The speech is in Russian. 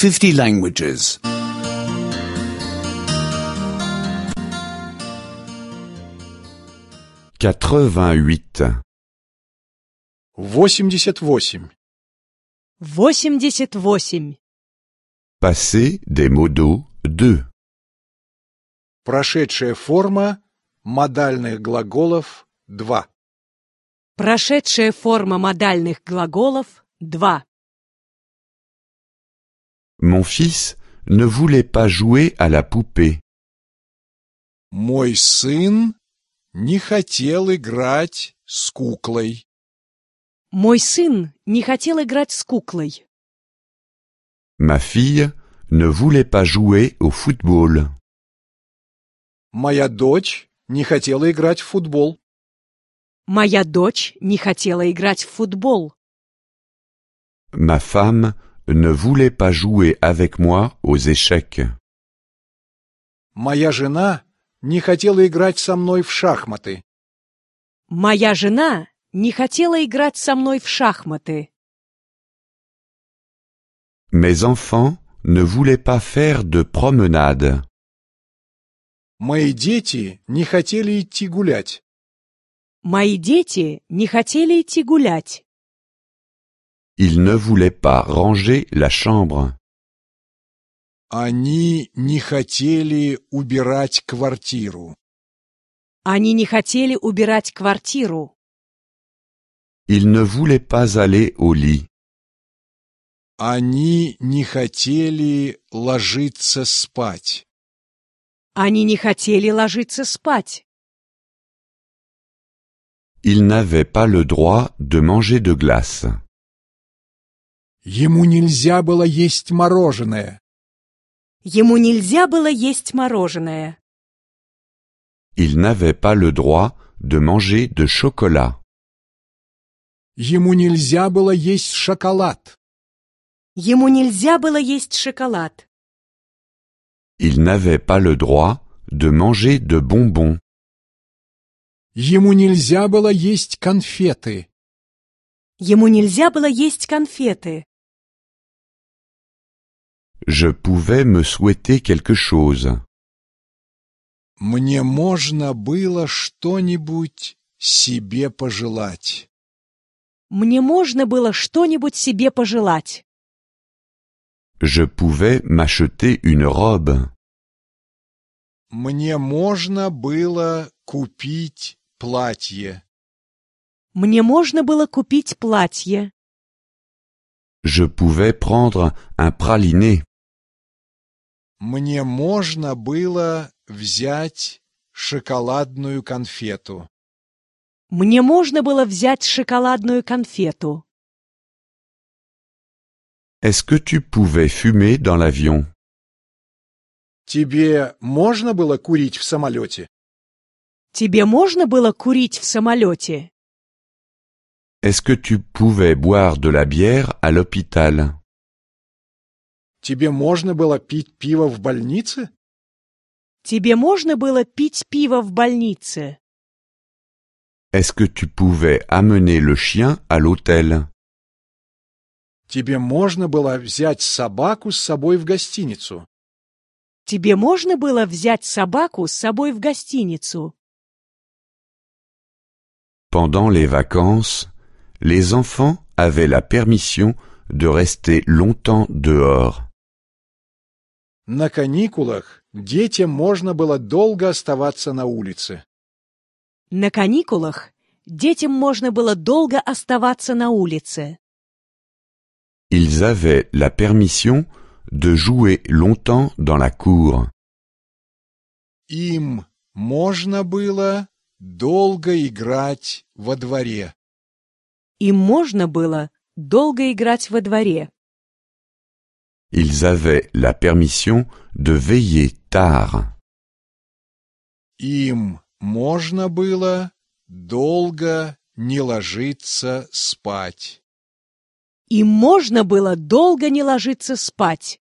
50 languages. 88. 88. 88. Passé des modos 2. Прошедшая форма модальных глаголов 2. Прошедшая форма модальных глаголов 2. Mon fils ne voulait pas jouer à la poupée. Мой сын не хотел играть с куклой. Мой сын не хотел играть с куклой. Ma fille ne voulait pas jouer au football. Моя дочь не хотела играть в футбол. Моя дочь не хотела играть в футбол. Ma femme ne voulait pas jouer avec moi aux échecs. Моя жена не хотела играть со мной в шахматы. Моя жена не хотела играть со мной в шахматы. Mes enfants ne voulaient pas faire de promenade. Мои дети не хотели идти гулять. Мои дети не хотели идти гулять. Ils ne voulaient pas ranger la chambre. Они не хотели убирать квартиру. Они не хотели убирать квартиру. Ils ne voulaient pas aller au lit. Они не хотели ложиться спать. Они не хотели ложиться спать. Ils n'avaient pas le droit de manger de glace. Ему нельзя было есть мороженое. Ему нельзя было есть мороженое. Ils n'avaient pas le droit de manger de chocolat. Ему нельзя было есть шоколад. Ему нельзя было есть шоколад. Ils n'avaient pas le droit de manger de bonbons. Ему нельзя было есть конфеты. Ему нельзя было есть конфеты. Je pouvais me souhaiter quelque chose. Мне можно было что-нибудь себе пожелать. Мне можно было что-нибудь себе пожелать. Je pouvais m'acheter une robe. Мне можно было купить платье. Мне можно было купить платье. Je pouvais prendre un praliné. Мне можно было взять шоколадную конфету. Мне можно было взять шоколадную конфету. Est-ce que tu pouvais fumer dans l'avion? Тебе можно было курить в самолете? Тебе можно было курить в самолете? Est-ce que tu pouvais boire de la bière à l'hôpital? Тебе можно было пить пиво в больнице? Тебе можно было пить пиво в больнице? Est-ce que tu pouvais amener le chien à l'hôtel? Тебе можно было взять собаку с собой в гостиницу? Тебе можно было взять собаку с собой в гостиницу? Pendant les vacances, les enfants avaient la permission de rester longtemps dehors. На каникулах детям можно было долго оставаться на улице. На каникулах детям можно было долго оставаться на улице. Ils avaient la permission de jouer longtemps dans la cour. Им можно было долго играть во дворе. Им можно было долго играть во дворе. Ils avaient la permission de veiller tard. Им можно было долго не ложиться спать. Им можно было долго не ложиться спать.